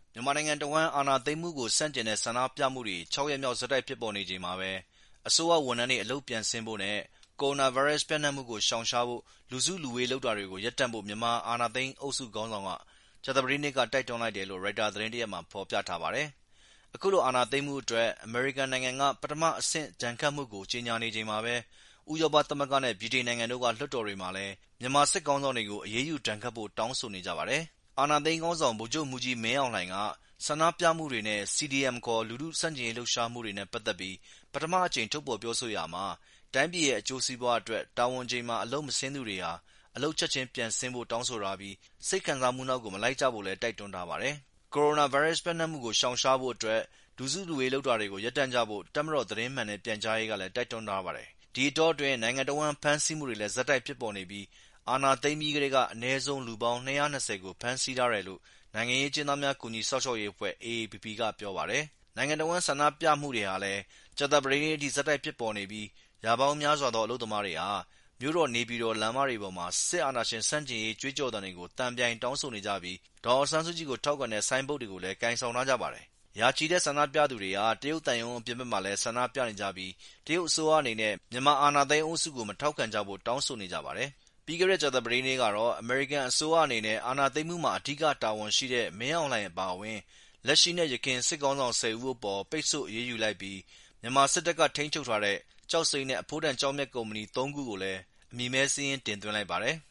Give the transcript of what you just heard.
မြန်မာနိုင်ငံတဝန်းအာဏာသိမ်းမှုကိုဆန့်ကျင်တဲ့ဆန္ဒပြမှုတွေ6 ရက်မြောက်ဆက်တိုက်ဖြစ်ပေါ်နေချိန်မှာပဲအစိုးရဝန်ထမ်းတွေအလုပ်ပြန်ဆင်းဖို့နဲ့ကိုရိုနာဗိုင်းရပ်စ်ပျံ့နှံ့မှုကိုရှောင်ရှားဖို့လူစုလူဝေးလုပ်တာတွေကိုရပ်တန့်ဖို့မြန်မာအာဏာသိမ်းအုပ်စုခေါင်းဆောင်ကကြာသပတေးနေ့ကတိုက်တွန်းလိုက်တယ်လို့ ရိုက်တာသတင်းတရပ်မှာဖော်ပြထားပါတယ်။အခုလိုအာဏာသိမ်းမှုအတွက်အမေရိကန်နိုင်ငံကပထမအဆင့်ဒဏ်ခတ်မှုကိုကြေညာနေချိန်မှာပဲဥရောပသမဂ္ဂနဲ့ဗြိတိန်နိုင်ငံတို့ကလွှတ်တော်တွေမှာလည်းမြန်မာစစ်ခေါင်းဆောင်တွေကိုအရေးယူဒဏ်ခတ်ဖို့တောင်းဆိုနေကြပါတယ်။အာဏာသိမ်းခေါင်းဆောင်ဗိုလ်ချုပ်မှူးကြီးမင်းအောင်လှိုင်ကဆန္ဒပြမှုတွေနဲ့ CDM ခေါ်လူထုဆန့်ကျင်ရေးလှုပ်ရှားမှုတွေနဲ့ပတ်သက်ပြီးပထမအကြိမ်ထုတ်ဖော်ပြောဆိုရာမှာတိုင်းပြည်ရဲ့အကျိုးစီးပွားအတွက်တာဝန်ချိန်မှာအလုပ်မဆင်းသူတွေဟာအလုပ်ချက်ချင်းပြန်ဆင်းဖို့တောင်းဆိုထားပြီးစိတ်ခံစားမှုနောက်ကိုမလိုက်ကြဖို့လည်းတိုက်တွန်းထားပါတယ်။ကိုရိုနာဗိုင်းရပ်စ်ပျံ့နှံ့မှုကိုရှောင်ရှားဖို့အတွက်လူစုလူဝေးလုပ်တာတွေကိုရပ်တန့်ကြဖို့တပ်မတော်သတင်းမှန်နဲ့ပြန်ကြားရေးကလည်းတိုက်တွန်းထားပါတယ်။ဒီအတောအတွင်းနိုင်ငံတဝန်းဖမ်းဆီးမှုတွေလည်းဆက်တိုက်ဖြစ်ပေါ်နေပြီးအာဏာသိမ်းပြီးကတည်းကအနည်းဆုံးလူပေါင်း220ကိုဖမ်းဆီးထားတယ်လို့နိုင်ငံရေးအကျဉ်းသားများကူညီစောင့်ရှောက်ရေးအဖွဲ့ AAPP ကပြောပါတယ်။နိုင်ငံတဝန်းဆန္ဒပြမှုတွေဟာလည်းကြာသပတေးနေ့အထိဆက်တိုက်ဖြစ်ပေါ်နေပြီးရာပေါင်းများစွာသောအလုပ်သမားတွေဟာမြို့တော်နေပြည်တော်လမ်းမတွေပေါ်မှာစစ်အာဏာရှင်ဆန့်ကျင်ရေးကြွေးကြော်သံတွေကိုသံပြိုင်တောင်းဆိုနေကြပြီးဒေါ်အောင်ဆန်းစုကြည်ကိုထောက်ခံတဲ့ဆိုင်းဘုတ်တွေကိုလည်းကိုင်ဆောင်ထားကြပါတယ်။ရာချီတဲ့ဆန္ဒပြသူတွေဟာတရုတ်သံရုံးအပြင်ဘက်မှာလည်းဆန္ဒပြနေကြပြီးတရုတ်အစိုးရအနေနဲ့မြန်မာအာဏာသိမ်းအုပ်စုကိုမထောက်ခံကြဖို့တောင်းဆိုနေကြပါတယ်။ပြီးခဲ့တဲ့ကြာသပတေးနေ့ကတော့အမေရိကန်အစိုးရအနေနဲ့အာဏာသိမ်းမှုမှာအဓိကတာဝန်ရှိတဲ့မင်းအောင်လှိုင်အပါအဝင်လက်ရှိနဲ့ယခင်စစ်ခေါင်းဆောင်10ဦးအပေါ်ပိတ်ဆို့အရေးယူလိုက်ပြီးမြန်မာစစ်တပ်ကထိန်းချုပ်ထားတဲ့ကျောက်စိမ်းနဲ့အဖိုးတန်ကျောက်မျက်ကုမ္ပဏီ3ခုကိုလည်းအမည်မဲစာရင်းတင်သွင်းလိုက်ပါတယ်။